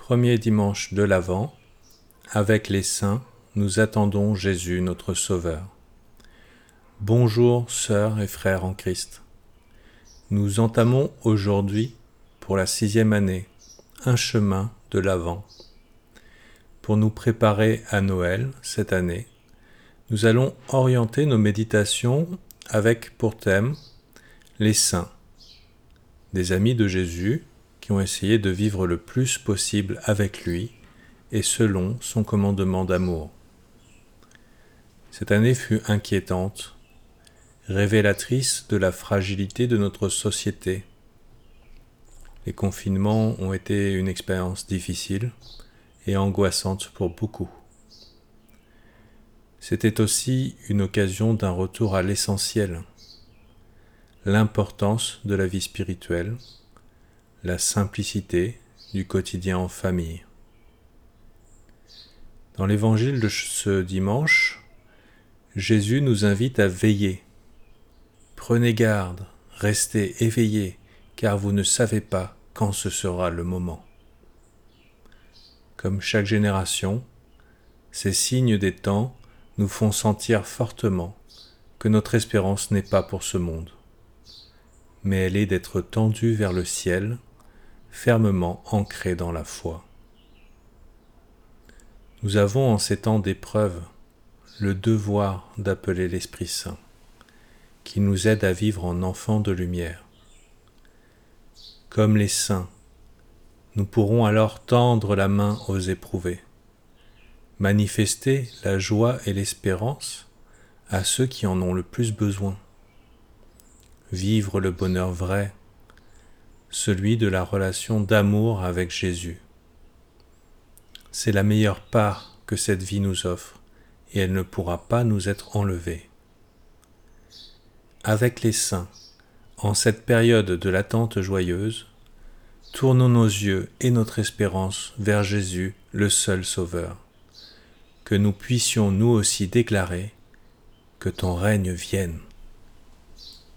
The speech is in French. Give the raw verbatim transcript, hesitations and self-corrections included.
Premier dimanche de l'Avent, avec les saints, nous attendons Jésus notre Sauveur. Bonjour sœurs et frères en Christ. Nous entamons aujourd'hui, pour la sixième année, un chemin de l'Avent. Pour nous préparer à Noël cette année, nous allons orienter nos méditations avec pour thème les saints, des amis de Jésus qui ont essayé de vivre le plus possible avec lui et selon son commandement d'amour. Cette année fut inquiétante, révélatrice de la fragilité de notre société. Les confinements ont été une expérience difficile et angoissante pour beaucoup. C'était aussi une occasion d'un retour à l'essentiel, l'importance de la vie spirituelle, la simplicité du quotidien en famille. Dans l'évangile de ce dimanche, Jésus nous invite à veiller. Prenez garde, restez éveillés, car vous ne savez pas quand ce sera le moment. Comme chaque génération, ces signes des temps nous font sentir fortement que notre espérance n'est pas pour ce monde, mais elle est d'être tendue vers le ciel, fermement ancrée dans la foi. Nous avons en ces temps d'épreuve le devoir d'appeler l'Esprit Saint, qui nous aide à vivre en enfants de lumière. Comme les saints, nous pourrons alors tendre la main aux éprouvés, manifester la joie et l'espérance à ceux qui en ont le plus besoin, vivre le bonheur vrai, celui de la relation d'amour avec Jésus. C'est la meilleure part que cette vie nous offre et elle ne pourra pas nous être enlevée. Avec les saints, en cette période de l'attente joyeuse, tournons nos yeux et notre espérance vers Jésus, le seul Sauveur, que nous puissions nous aussi déclarer que ton règne vienne.